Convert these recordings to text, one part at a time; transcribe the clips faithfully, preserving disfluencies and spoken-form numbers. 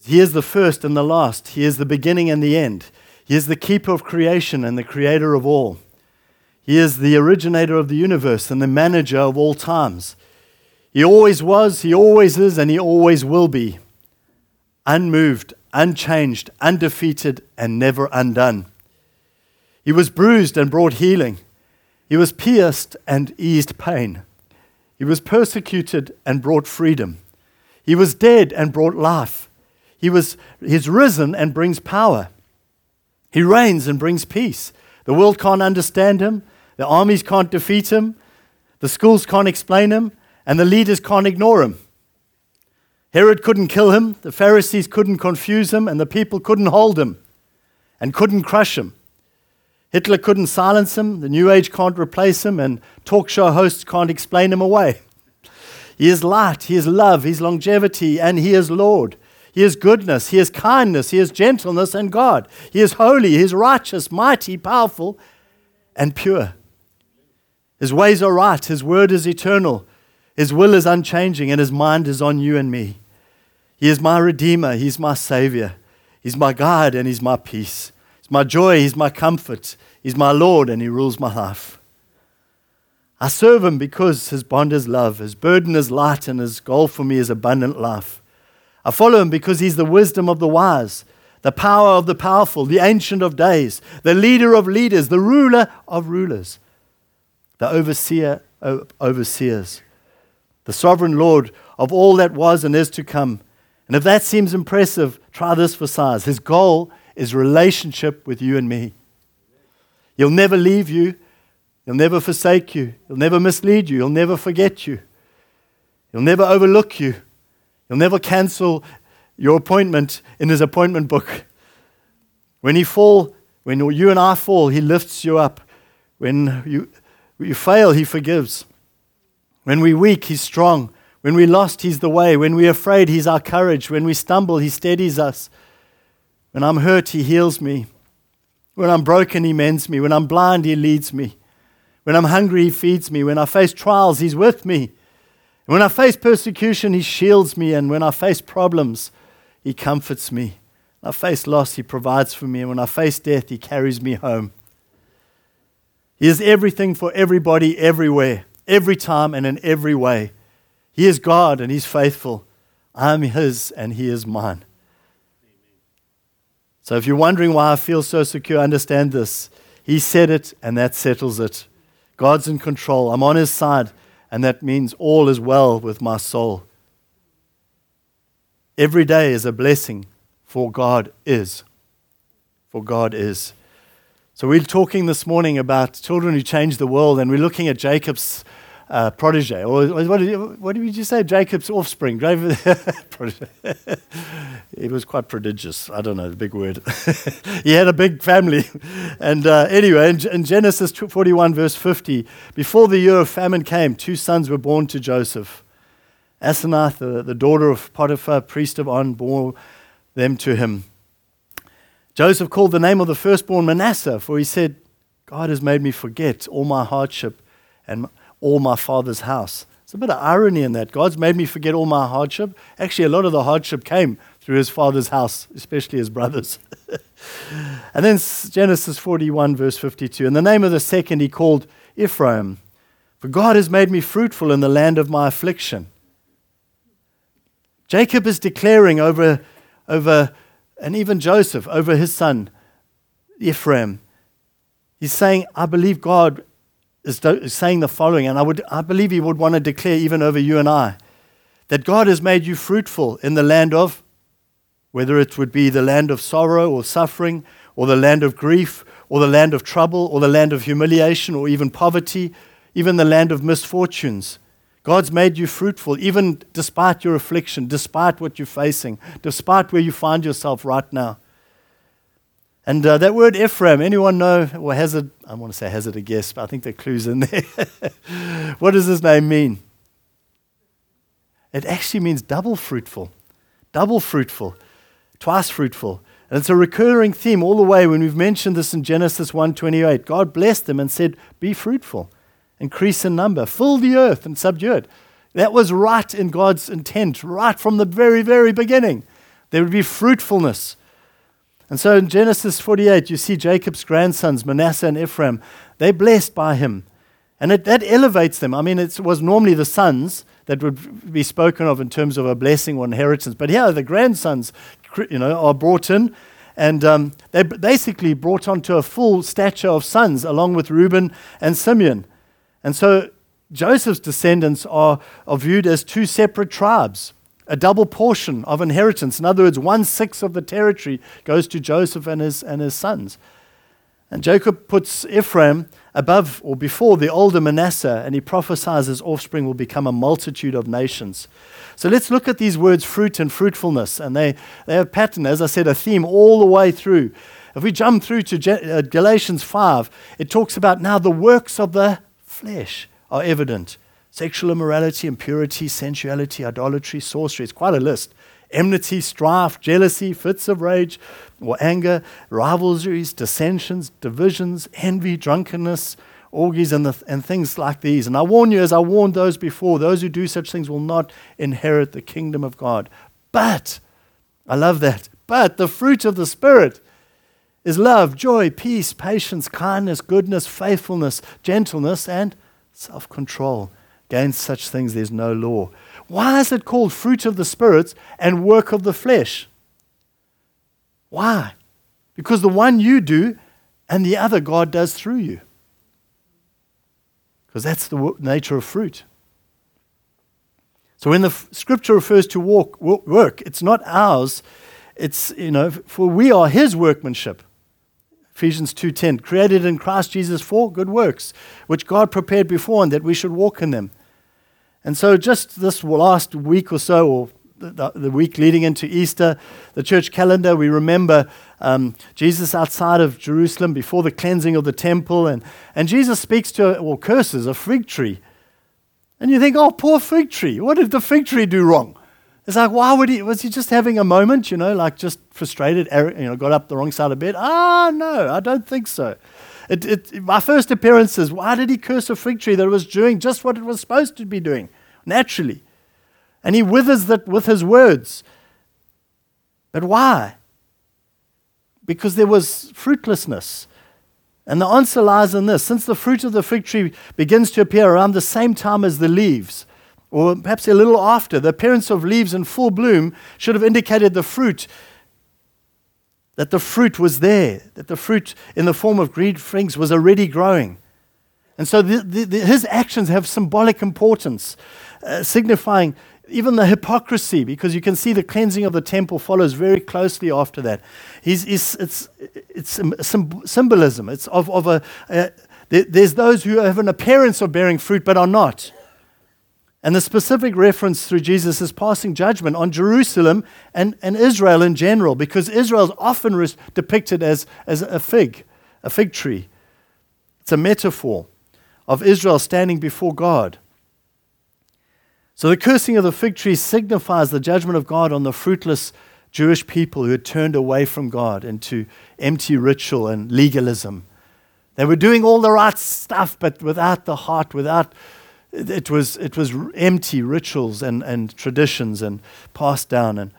He is the first and the last. He is the beginning and the end. He is the keeper of creation and the creator of all. He is the originator of the universe and the manager of all times. He always was, he always is, and he always will be. Unmoved, unchanged, undefeated, and never undone. He was bruised and brought healing. He was pierced and eased pain. He was persecuted and brought freedom. He was dead and brought life. He was he's risen and brings power. He reigns and brings peace. The world can't understand him. The armies can't defeat him. The schools can't explain him. And the leaders can't ignore him. Herod couldn't kill him. The Pharisees couldn't confuse him. And the people couldn't hold him and couldn't crush him. Hitler couldn't silence him. The New Age can't replace him. And talk show hosts can't explain him away. He is light. He is love. He is longevity. And he is Lord. He is goodness. He is kindness. He is gentleness and God. He is holy. He is righteous, mighty, powerful, and pure. His ways are right. His word is eternal. His will is unchanging, and his mind is on you and me. He is my Redeemer. He's my Savior. He's my guide, and he's my peace. He's my joy. He's my comfort. He's my Lord, and he rules my life. I serve him because his bond is love. His burden is light, and his goal for me is abundant life. I follow him because he's the wisdom of the wise, the power of the powerful, the ancient of days, the leader of leaders, the ruler of rulers, the overseer of overseers, the sovereign Lord of all that was and is to come. And if that seems impressive, try this for size. His goal is relationship with you and me. He'll never leave you. He'll never forsake you. He'll never mislead you. He'll never forget you. He'll never overlook you. He'll never cancel your appointment in his appointment book. When he fall, when you and I fall, he lifts you up. When you, you fail, he forgives. When we're weak, he's strong. When we're lost, he's the way. When we're afraid, he's our courage. When we stumble, he steadies us. When I'm hurt, he heals me. When I'm broken, he mends me. When I'm blind, he leads me. When I'm hungry, he feeds me. When I face trials, he's with me. When I face persecution, he shields me. And when I face problems, he comforts me. When I face loss, he provides for me. And when I face death, he carries me home. He is everything for everybody, everywhere, every time and in every way. He is God and he's faithful. I'm his and he is mine. So if you're wondering why I feel so secure, understand this. He said it and that settles it. God's in control. I'm on his side. And that means all is well with my soul. Every day is a blessing, for God is. For God is. So we're talking this morning about children who change the world, and we're looking at Jacob's uh, protege. Or what did, you, what did you say? Jacob's offspring. It was quite prodigious. I don't know, the big word. He had a big family. And uh, anyway, in, in Genesis forty-one, verse fifty, before the year of famine came, two sons were born to Joseph. Asenath, the, the daughter of Potiphar, priest of On, bore them to him. Joseph called the name of the firstborn Manasseh, for he said, God has made me forget all my hardship and all my father's house. There's a bit of irony in that. God's made me forget all my hardship. Actually, a lot of the hardship came through his father's house, especially his brothers. And then Genesis forty-one, verse fifty-two. And the name of the second he called Ephraim, for God has made me fruitful in the land of my affliction. Jacob is declaring over, over, and even Joseph, over his son, Ephraim. He's saying, I believe God is, do- is saying the following, and I would, I believe he would want to declare even over you and I, that God has made you fruitful in the land of, whether it would be the land of sorrow or suffering, or the land of grief, or the land of trouble, or the land of humiliation, or even poverty, even the land of misfortunes. God's made you fruitful, even despite your affliction, despite what you're facing, despite where you find yourself right now. And uh, that word Ephraim, anyone know, or has it, I want to say has it a guess, but I think the clue's in there. What does his name mean? It actually means double fruitful, double fruitful, twice fruitful. And it's a recurring theme all the way when we've mentioned this in Genesis one twenty-eight. God blessed them and said, be fruitful. Increase in number, fill the earth and subdue it. That was right in God's intent, right from the very, very beginning, There would be fruitfulness. And so in Genesis forty-eight, you see Jacob's grandsons, Manasseh and Ephraim. They're blessed by him. And it, that elevates them. I mean, it was normally the sons that would be spoken of in terms of a blessing or inheritance. But here, the grandsons, you know, are brought in. And um, they're basically brought onto a full stature of sons, along with Reuben and Simeon. And so Joseph's descendants are, are viewed as two separate tribes, a double portion of inheritance. In other words, one-sixth of the territory goes to Joseph and his, and his sons. And Jacob puts Ephraim above or before the older Manasseh, and he prophesies his offspring will become a multitude of nations. So let's look at these words, fruit and fruitfulness. And they, they have a pattern, as I said, a theme all the way through. If we jump through to Galatians five, it talks about now the works of the flesh are evident. Sexual immorality, impurity, sensuality, idolatry, sorcery. It's quite a list. Enmity, strife, jealousy, fits of rage or anger, rivalries, dissensions, divisions, envy, drunkenness, orgies, and, the, and things like these. And I warn you, as I warned those before, those who do such things will not inherit the kingdom of God. But, I love that, but the fruit of the Spirit is love, joy, peace, patience, kindness, goodness, faithfulness, gentleness, and self-control. Against such things there's no law. Why is it called fruit of the Spirit and work of the flesh? Why? Because the one you do and the other God does through you. Because that's the w- nature of fruit. So when the f- scripture refers to walk, w- work, it's not ours. It's, you know, for we are his workmanship. Ephesians two ten, created in Christ Jesus for good works, which God prepared beforehand that we should walk in them. And so just this last week or so, or the, the week leading into Easter, the church calendar, we remember um, Jesus outside of Jerusalem before the cleansing of the temple. And, and Jesus speaks to, or curses, a fig tree. And you think, oh, poor fig tree. What did the fig tree do wrong? It's like, why would he, was he just having a moment, you know, like just frustrated, you know, got up the wrong side of bed? Ah, no, I don't think so. It, it, my first appearance is, why did he curse a fig tree that was doing just what it was supposed to be doing, naturally? And he withers that with his words. But why? Because there was fruitlessness. And the answer lies in this. Since the fruit of the fig tree begins to appear around the same time as the leaves, or perhaps a little after, the appearance of leaves in full bloom should have indicated the fruit, that the fruit was there, that the fruit in the form of green figs was already growing. And so the, the, the, his actions have symbolic importance, uh, signifying even the hypocrisy, because you can see the cleansing of the temple follows very closely after that. He's, he's, it's it's symbolism. It's of, of a, uh, there, there's those who have an appearance of bearing fruit but are not. And the specific reference through Jesus is passing judgment on Jerusalem and, and Israel in general, because Israel is often re- depicted as, as a fig, a fig tree. It's a metaphor of Israel standing before God. So the cursing of the fig tree signifies the judgment of God on the fruitless Jewish people who had turned away from God into empty ritual and legalism. They were doing all the right stuff, but without the heart, without... It was it was empty rituals and, and traditions and passed down. And,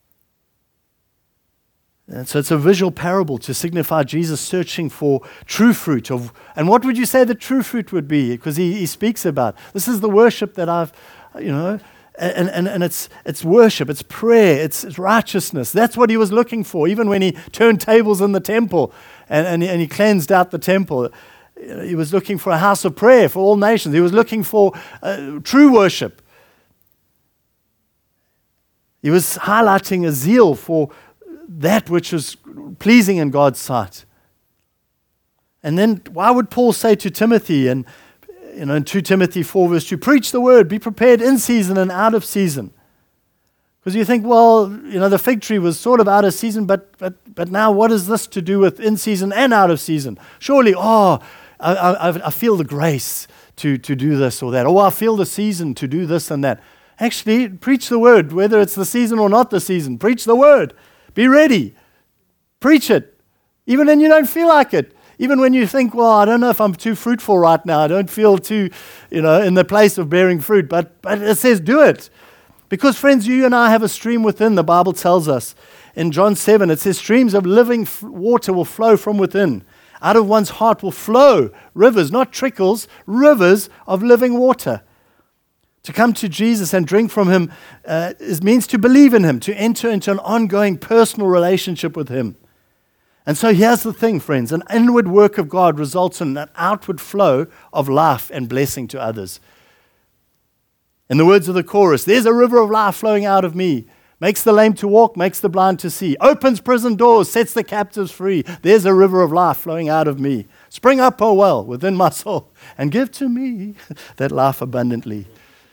and so it's a visual parable to signify Jesus searching for true fruit. Of, and what would you say the true fruit would be? Because he, he speaks about, this is the worship that I've, you know, and, and, and it's it's worship, it's prayer, it's, it's righteousness. That's what he was looking for, even when he turned tables in the temple and, and, and he cleansed out the temple. He was looking for a house of prayer for all nations. He was looking for uh, true worship. He was highlighting a zeal for that which was pleasing in God's sight. And then why would Paul say to Timothy, and you know, in Second Timothy four verse two, preach the word, be prepared in season and out of season? Because you think, well, you know, the fig tree was sort of out of season, but but but now what is this to do with in season and out of season? Surely, oh, I, I, I feel the grace to, to do this or that. Oh, I feel the season to do this and that. Actually, preach the word, whether it's the season or not the season. Preach the word. Be ready. Preach it. Even when you don't feel like it. Even when you think, well, I don't know if I'm too fruitful right now. I don't feel too, you know, in the place of bearing fruit. But, but it says do it. Because, friends, you and I have a stream within, the Bible tells us. In John seven, it says, streams of living f- water will flow from within. Out of one's heart will flow rivers, not trickles, rivers of living water. To come to Jesus and drink from Him uh, is, means to believe in Him, to enter into an ongoing personal relationship with Him. And so here's the thing, friends. An inward work of God results in an outward flow of life and blessing to others. In the words of the chorus, there's a river of life flowing out of me. Makes the lame to walk, makes the blind to see. Opens prison doors, sets the captives free. There's a river of life flowing out of me. Spring up, O well, within my soul, and give to me that life abundantly.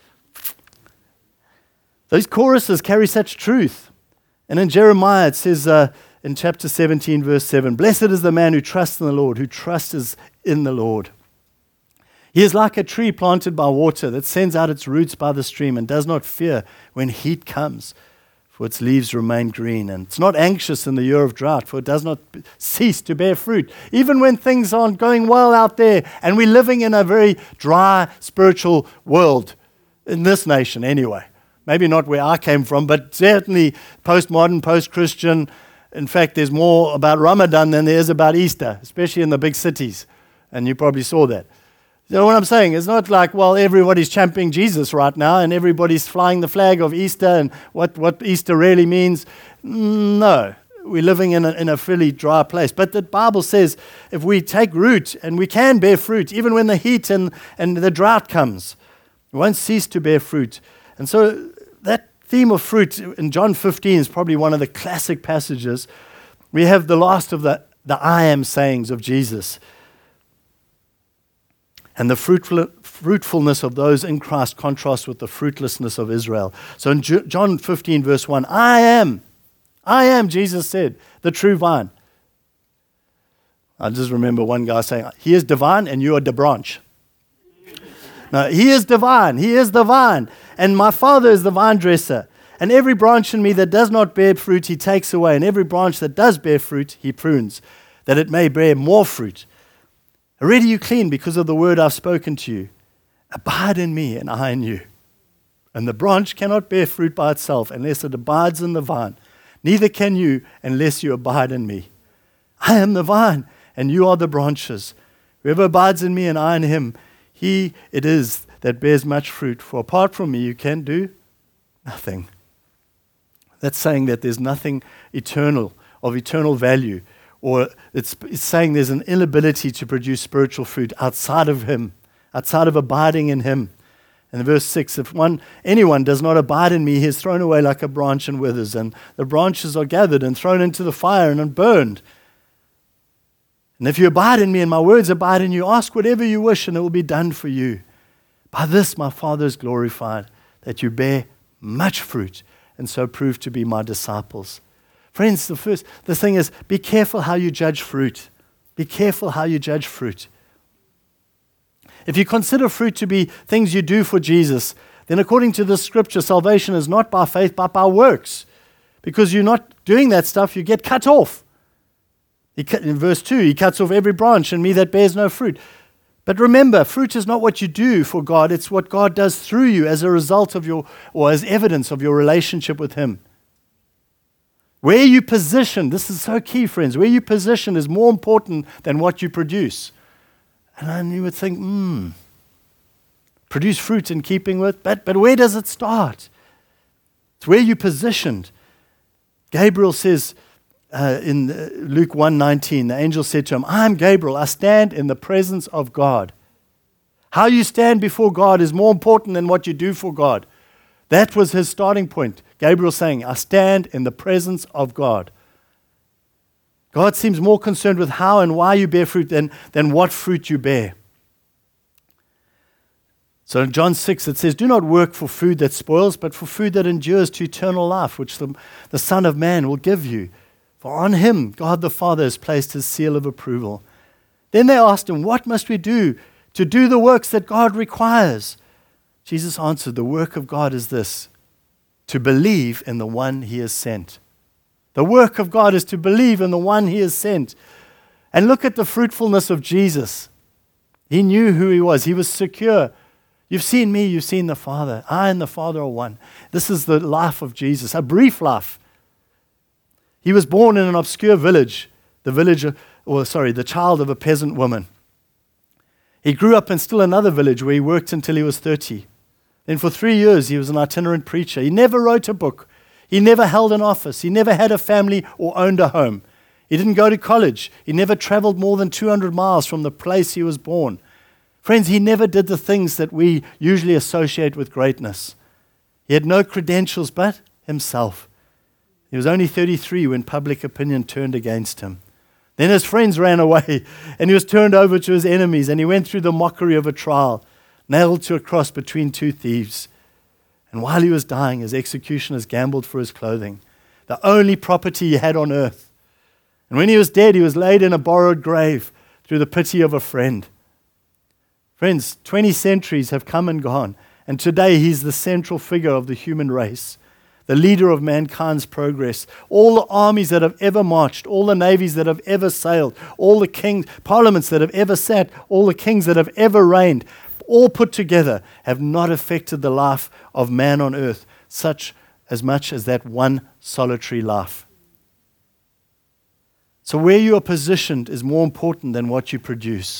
Those choruses carry such truth. And in Jeremiah, it says uh, in chapter seventeen, verse seven, blessed is the man who trusts in the Lord, who trusts in the Lord. He is like a tree planted by water that sends out its roots by the stream and does not fear when heat comes, for its leaves remain green. And it's not anxious in the year of drought, for it does not cease to bear fruit. Even when things aren't going well out there and we're living in a very dry spiritual world, in this nation anyway. Maybe not where I came from, but certainly postmodern, post-Christian. In fact, there's more about Ramadan than there is about Easter, especially in the big cities. And you probably saw that. So what I'm saying is not like, well, everybody's championing Jesus right now and everybody's flying the flag of Easter and what, what Easter really means. No, we're living in a, in a fairly dry place. But the Bible says if we take root and we can bear fruit, even when the heat and, and the drought comes, we won't cease to bear fruit. And so that theme of fruit in John fifteen is probably one of the classic passages. We have the last of the, the I am sayings of Jesus. And the fruitful, fruitfulness of those in Christ contrasts with the fruitlessness of Israel. So in John fifteen, verse one, I am, I am, Jesus said, the true vine. I just remember one guy saying, he is divine and you are the branch. No, he is divine, he is the vine. And my Father is the vine dresser. And every branch in me that does not bear fruit, he takes away. And every branch that does bear fruit, he prunes, that it may bear more fruit. Already you clean because of the word I've spoken to you. Abide in me and I in you. And the branch cannot bear fruit by itself unless it abides in the vine. Neither can you unless you abide in me. I am the vine and you are the branches. Whoever abides in me and I in him, he it is that bears much fruit. For apart from me you can do nothing. That's saying that there's nothing eternal, of eternal value. Or it's, it's saying there's an inability to produce spiritual fruit outside of Him, outside of abiding in Him. And verse six, if one anyone does not abide in me, he is thrown away like a branch and withers, and the branches are gathered and thrown into the fire and burned. And if you abide in me and my words abide in you, ask whatever you wish and it will be done for you. By this my Father is glorified, that you bear much fruit and so prove to be my disciples. Friends, the first, the thing is, be careful how you judge fruit. Be careful how you judge fruit. If you consider fruit to be things you do for Jesus, then according to this scripture, salvation is not by faith, but by works. Because you're not doing that stuff, you get cut off. He cut, in verse two, he cuts off every branch in me that bears no fruit. But remember, fruit is not what you do for God, it's what God does through you as a result of your, or as evidence of your relationship with Him. Where you position, this is so key, friends, where you position is more important than what you produce. And then you would think, hmm, produce fruit in keeping with, but, but where does it start? It's where you positioned. Gabriel says uh, in Luke one nineteen, the angel said to him, I am Gabriel, I stand in the presence of God. How you stand before God is more important than what you do for God. That was his starting point. Gabriel saying, I stand in the presence of God. God seems more concerned with how and why you bear fruit than, than what fruit you bear. So in John six, it says, do not work for food that spoils, but for food that endures to eternal life, which the, the Son of Man will give you. For on him, God the Father has placed his seal of approval. Then they asked him, what must we do to do the works that God requires? Jesus answered, the work of God is this, to believe in the one he has sent. The work of God is to believe in the one he has sent. And look at the fruitfulness of Jesus. He knew who he was. He was secure. You've seen me, you've seen the Father. I and the Father are one. This is the life of Jesus, a brief life. He was born in an obscure village, the village, of, or sorry, the child of a peasant woman. He grew up in still another village where he worked until he was thirty. Then for three years he was an itinerant preacher. He never wrote a book. He never held an office. He never had a family or owned a home. He didn't go to college. He never traveled more than two hundred miles from the place he was born. Friends, he never did the things that we usually associate with greatness. He had no credentials but himself. He was only thirty-three when public opinion turned against him. Then his friends ran away, and he was turned over to his enemies, and he went through the mockery of a trial, nailed to a cross between two thieves. And while he was dying, his executioners gambled for his clothing, the only property he had on earth. And when he was dead, he was laid in a borrowed grave through the pity of a friend. Friends, twenty centuries have come and gone, and today he's the central figure of the human race, the leader of mankind's progress. All the armies that have ever marched, all the navies that have ever sailed, all the kings, parliaments that have ever sat, all the kings that have ever reigned, all put together have not affected the life of man on earth such as much as that one solitary life. So where you are positioned is more important than what you produce.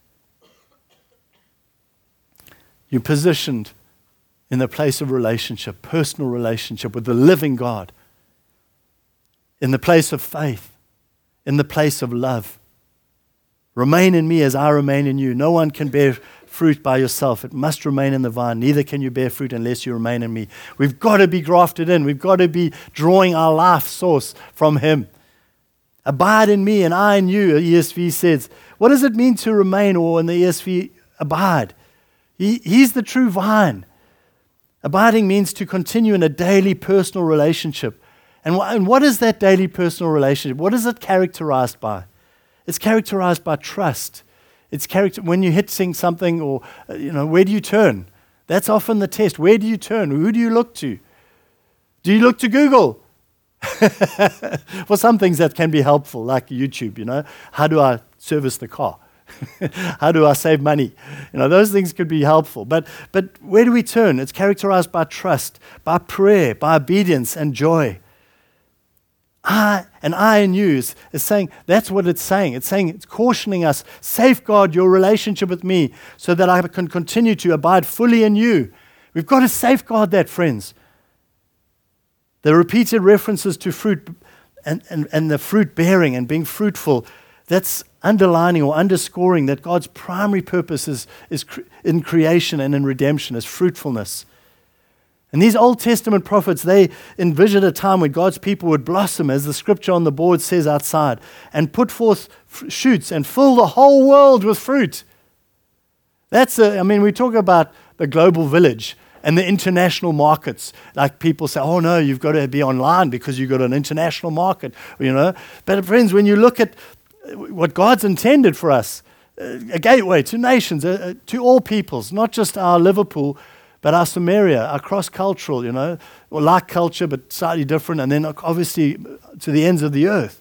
You're positioned in the place of relationship, personal relationship with the living God, in the place of faith, in the place of love. Remain in me as I remain in you. No one can bear fruit by yourself. It must remain in the vine. Neither can you bear fruit unless you remain in me. We've got to be grafted in. We've got to be drawing our life source from him. Abide in me and I in you, E S V says. What does it mean to remain, or in the E S V, abide? He, he's the true vine. Abiding means to continue in a daily personal relationship. And, wh- and what is that daily personal relationship? What is it characterized by? It's characterized by trust. It's character when you're hitting something, or uh, you know, where do you turn? That's often the test. Where do you turn? Who do you look to? Do you look to Google? For some things that can be helpful, like YouTube, you know. How do I service the car? How do I save money? You know, those things could be helpful. But but where do we turn? It's characterized by trust, by prayer, by obedience and joy. I and I in you is, is saying, that's what it's saying. It's saying, it's cautioning us, safeguard your relationship with me so that I can continue to abide fully in you. We've got to safeguard that, friends. The repeated references to fruit and, and, and the fruit bearing and being fruitful, that's underlining or underscoring that God's primary purpose is, is cre- in creation and in redemption, is fruitfulness. And these Old Testament prophets, they envisioned a time when God's people would blossom, as the scripture on the board says outside, and put forth f- shoots and fill the whole world with fruit. That's a, I mean, we talk about the global village and the international markets. Like people say, oh no, you've got to be online because you've got an international market, you know. But friends, when you look at what God's intended for us, a gateway to nations, uh, to all peoples, not just our Liverpool, but our Samaria, our cross-cultural, you know, or like culture, but slightly different, and then obviously to the ends of the earth.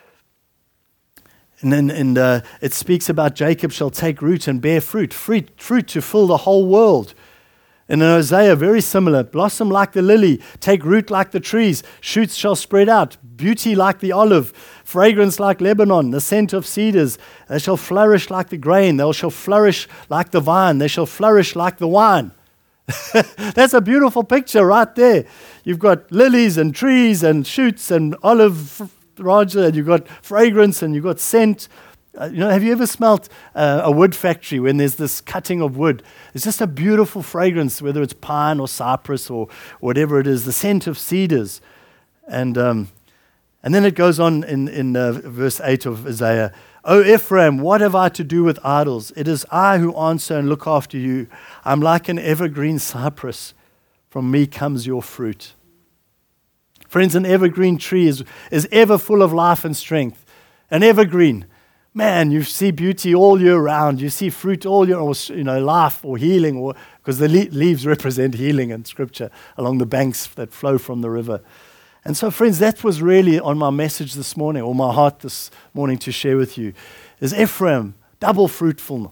And then and, uh, it speaks about Jacob shall take root and bear fruit, fruit, fruit to fill the whole world. And in Hosea, very similar, blossom like the lily, take root like the trees, shoots shall spread out, beauty like the olive, fragrance like Lebanon, the scent of cedars. They shall flourish like the grain, they shall flourish like the vine, they shall flourish like the wine. That's a beautiful picture right there. You've got lilies and trees and shoots and olive, Roger, and you've got fragrance and you've got scent. Uh, you know, have you ever smelt uh, a wood factory when there's this cutting of wood? It's just a beautiful fragrance, whether it's pine or cypress or whatever it is, the scent of cedars. And um, and then it goes on in, in uh, verse eight of Isaiah, O Ephraim, what have I to do with idols? It is I who answer and look after you. I'm like an evergreen cypress. From me comes your fruit. Friends, an evergreen tree is, is ever full of life and strength. An evergreen. Man, you see beauty all year round. You see fruit all year, or you know, life or healing, or because the le- leaves represent healing in Scripture along the banks that flow from the river. And so, friends, that was really on my message this morning, or my heart this morning to share with you, is Ephraim, double fruitful.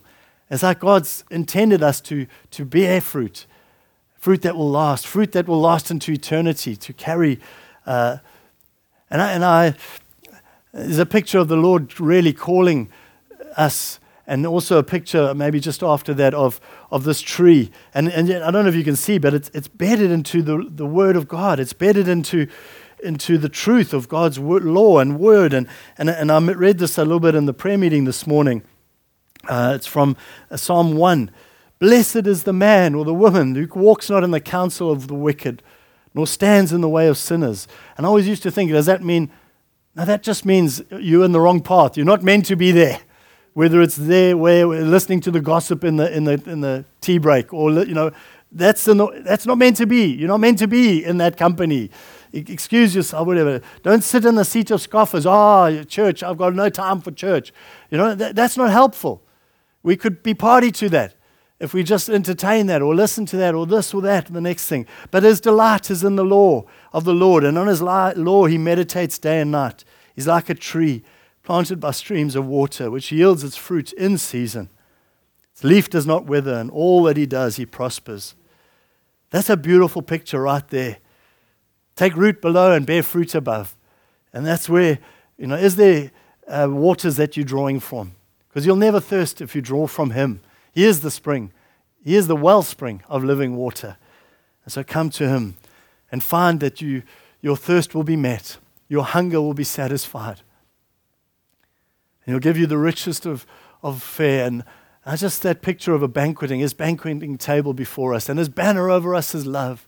It's like God's intended us to, to bear fruit, fruit that will last, fruit that will last into eternity, to carry. Uh, and I, and I, there's a picture of the Lord really calling us, and also a picture maybe just after that of, of this tree. And, and yet, I don't know if you can see, but it's, it's bedded into the, the Word of God. It's bedded into, into the truth of God's word, law and Word. And, and, and I read this a little bit in the prayer meeting this morning. Uh, it's from Psalm one. Blessed is the man or the woman who walks not in the counsel of the wicked, nor stands in the way of sinners. And I always used to think, does that mean, no, that just means you're in the wrong path. You're not meant to be there. Whether it's there where we're listening to the gossip in the in the in the tea break, or you know, that's the, that's not meant to be. You're not meant to be in that company. Excuse yourself, whatever. Don't sit in the seat of scoffers. Oh, church, I've got no time for church. You know, that, that's not helpful. We could be party to that if we just entertain that or listen to that or this or that, the next thing. But his delight is in the law of the Lord, and on his law he meditates day and night. He's like a tree planted by streams of water, which yields its fruit in season. Its leaf does not wither, and all that he does, he prospers. That's a beautiful picture right there. Take root below and bear fruit above. And that's where, you know, is there uh, waters that you're drawing from? Because you'll never thirst if you draw from him. He is the spring. He is the wellspring of living water. And so come to him and find that you, your thirst will be met. Your hunger will be satisfied. And he'll give you the richest of, of fare. And uh, just that picture of a banqueting, his banqueting table before us, and his banner over us is love.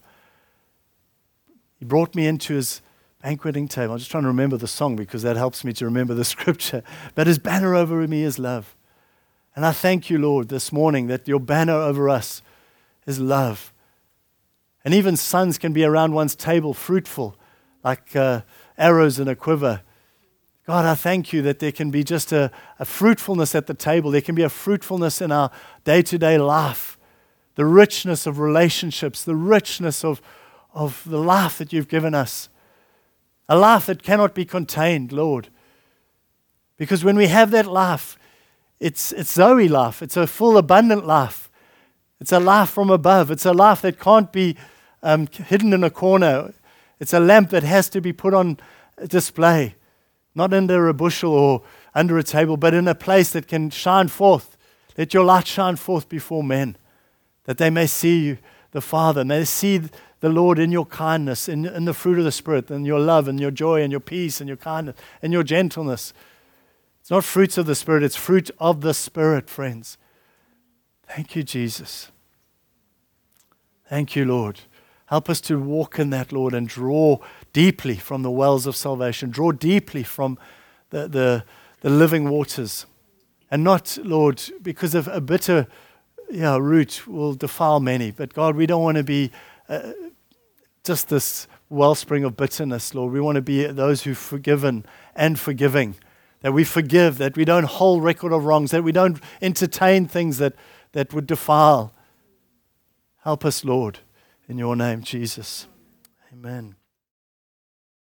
He brought me into his banqueting table. I'm just trying to remember the song because that helps me to remember the scripture. But his banner over me is love. And I thank you, Lord, this morning that your banner over us is love. And even sons can be around one's table fruitful, like uh, arrows in a quiver. God, I thank you that there can be just a, a fruitfulness at the table. There can be a fruitfulness in our day-to-day life. The richness of relationships, the richness of, of the life that you've given us. A life that cannot be contained, Lord. Because when we have that life, it's, it's Zoe life. It's a full, abundant life. It's a life from above. It's a life that can't be um, hidden in a corner. It's a lamp that has to be put on display. Not under a bushel or under a table, but in a place that can shine forth. Let your light shine forth before men, that they may see you, the Father, and they see the Lord in your kindness, in, in the fruit of the Spirit, and your love, and your joy, and your peace, and your kindness, and your gentleness. It's not fruits of the Spirit, it's fruit of the Spirit, friends. Thank you, Jesus. Thank you, Lord. Help us to walk in that, Lord, and draw deeply from the wells of salvation. Draw deeply from the, the, the living waters. And not, Lord, because of a bitter yeah, root will defile many. But God, we don't want to be uh, just this wellspring of bitterness, Lord. We want to be those who've forgiven and forgiving. That we forgive, that we don't hold record of wrongs, that we don't entertain things that, that would defile. Help us, Lord, in your name, Jesus. Amen.